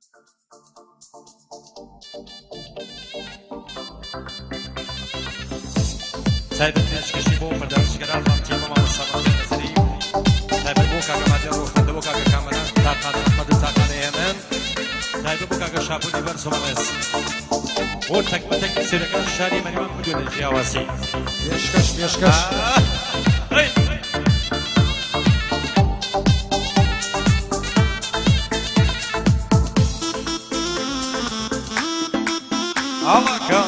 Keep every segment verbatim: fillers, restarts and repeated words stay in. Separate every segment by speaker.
Speaker 1: تایبەت پێشکەشی بۆ پەردازشگەران ڕامتیە مەماڵە سەڵاتی نەزەری تایبەت بۆ کاکە مادیار ڕۆژبەندە بۆ کاکە کامەران تاقانە ئەحمەد و تاقانە هێمن تایبەت بۆ کاکە شاپۆنی بەرز و مەڵێز بۆ تەکبەتەک سێرەکان شاری مەریوان مدوێنە ژیاواسی
Speaker 2: پێشکەش پێشکەش
Speaker 1: ئاڵاکە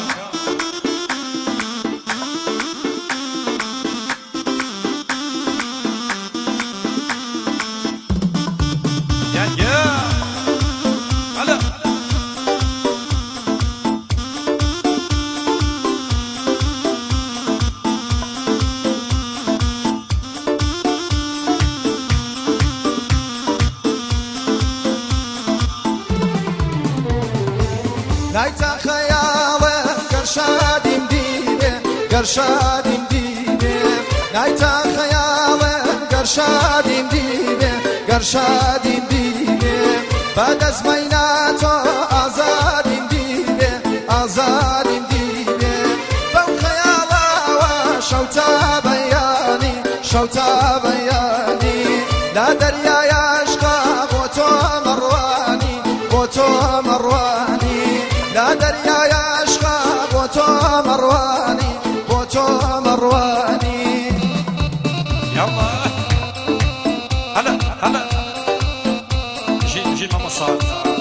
Speaker 2: نایتا خەیاڵم گەرشادیم دیبێ گەرشادیم دیبێ نایتا خەیاڵم گەرشادیم دیبێ گەرشادیم دیبێ بەدەستمەینا تۆ ئازادیم دیبێ ئازادیم دیبێ بەو خەیاڵەوە شەوتا بەیانی شەوتا بەیانی لا دەریای عەشقا بۆ تۆ مەڕوانی بۆ تۆ مەڕوانی لا دەریای عەشقا بۆ تۆ مەڕوانی بۆ تۆ مەڕوانی
Speaker 1: يلا هلا هلا جي جي ماما صاد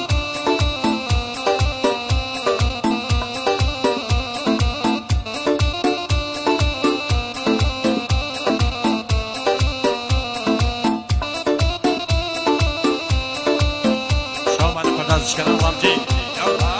Speaker 1: شو معنا پردازشگران رامتی يلا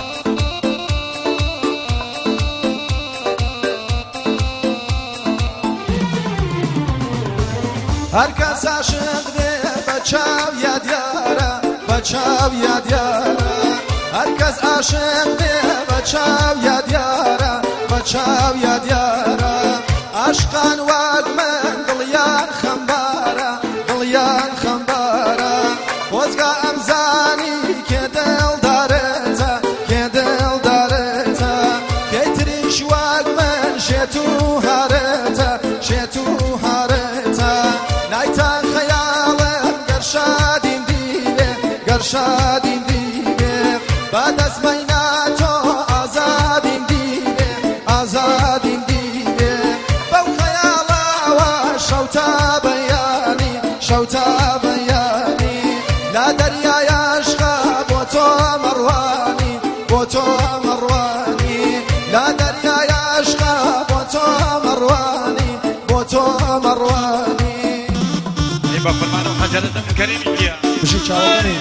Speaker 2: هەر کەس عاشق بێ بە چاو یادیارە بە چاو یادیارە هەر کەس عاشق بێ بە چاو یادیارە بە چاو یادیارە عاشقان وەک من دڵیان خەمبارە دڵیان خەمبارە خۆزگا ئەمزانی کێ دڵدارێتە کێ دڵدارێتە کەی تریش وەک من شێت و هارێتە شێت و هارێتە نایتا خەیاڵم گەرشادیم دیبێ گەرشادیم دیبێ بەدەستمەینا تۆ ئازادیم دیبێ ئازادیم دیبێ بەو خەیاڵەوە شەوتا بەیانی شەوتا بەیانی لا دەریای عەشقا بۆ تۆ مەڕوانی بۆ تۆ مەڕوانی لا دەریای عەشقا بۆ تۆ مەڕوانی بۆ تۆ مەڕوانی
Speaker 1: يبقى فرمانه وحجرة من كريم يجيها
Speaker 2: بشي چاوەنی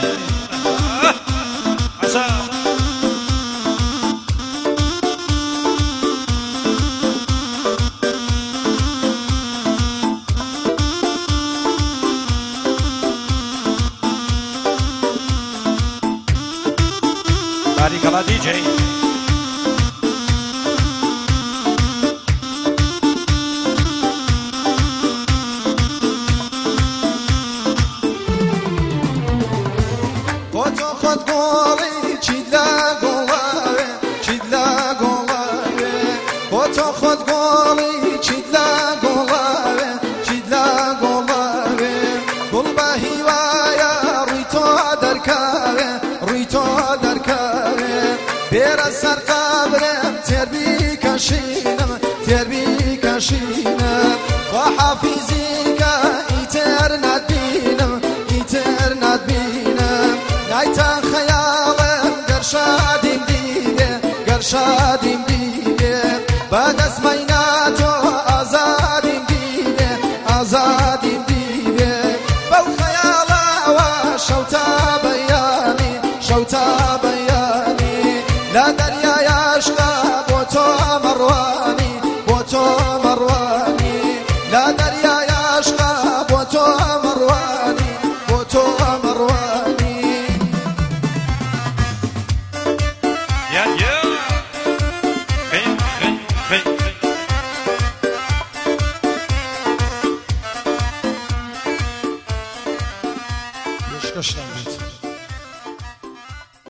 Speaker 1: عسى بارك الله دي جي
Speaker 2: خۆت گۆڵی چیت لە گۆڵاوێ چیت لە گۆڵاوێ خۆتۆ خۆت گۆڵی چیت لە گۆڵاوێ چیت لە گۆڵاوێ گوڵ بە هیوایە ڕووی تۆ دەرکاوێ ڕووی تۆ دەرکاوێ بێرە سەر قابرێم تێربی کەشینم تێربی کەشینم خوا حافیزیکە ئیتر ناتبینم ئیتر ناتبینم نایتا خەیاڵم گەرشادیم دیبێ گەرشادیم دیبێ بەدەستمەینا